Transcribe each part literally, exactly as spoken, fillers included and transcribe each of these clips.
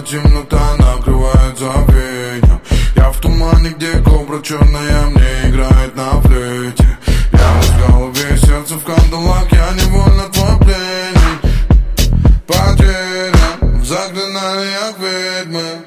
темнота накрывает забвеньем. Я в тумане, где кобра черная мне играет на флейте. Я в голове, сердце в кандалах, я невольно твой пленник. Потерян в заклинаниях ведьмы.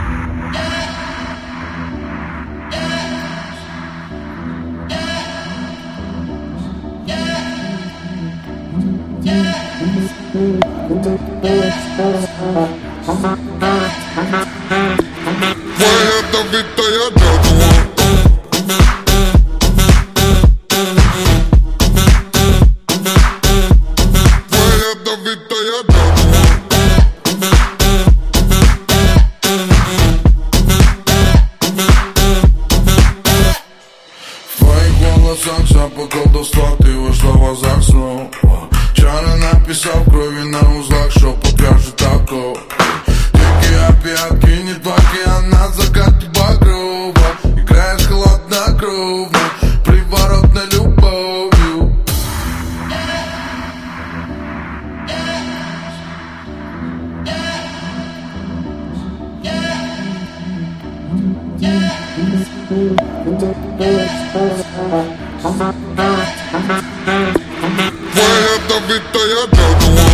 Твоя добитая дядула. Твоя добитая дядула. В твоих волосах запах колдовства, ты вошла в азарт снова. Чары написал в крови на узлах, что покажет такого. Дикий опиат кинет в океан, закат багрова. Играешь холоднокровно, приворотной любовью. Твоя добитая дядула.